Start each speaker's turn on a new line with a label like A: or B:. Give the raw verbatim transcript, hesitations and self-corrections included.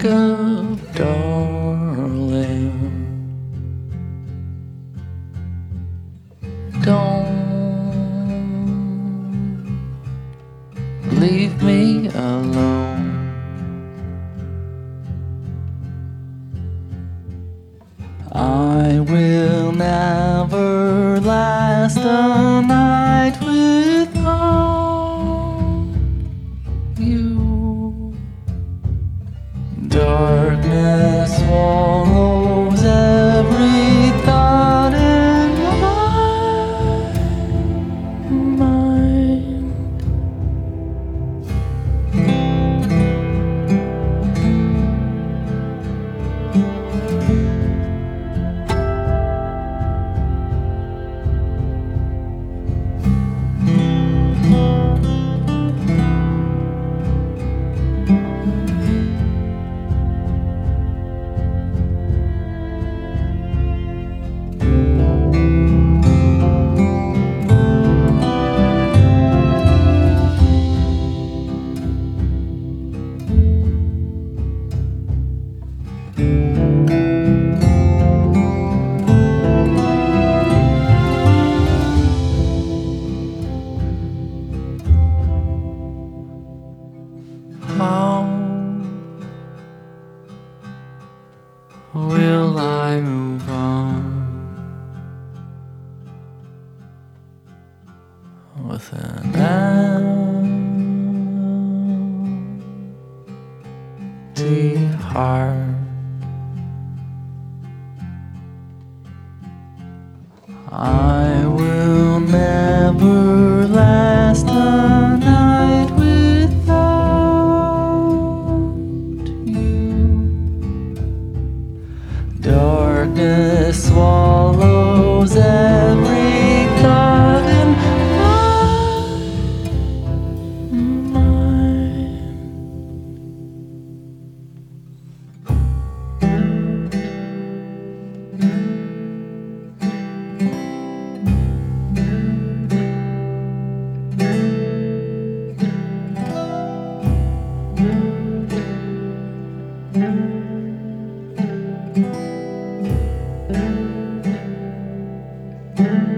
A: Wake up, darling. Don't leave me alone. I will never last a night without you. Darkness swallows every thought in my mind. How will I move on with an empty heart? I will never last a night without you. Darkness swallows every thought in my mind. Thank you.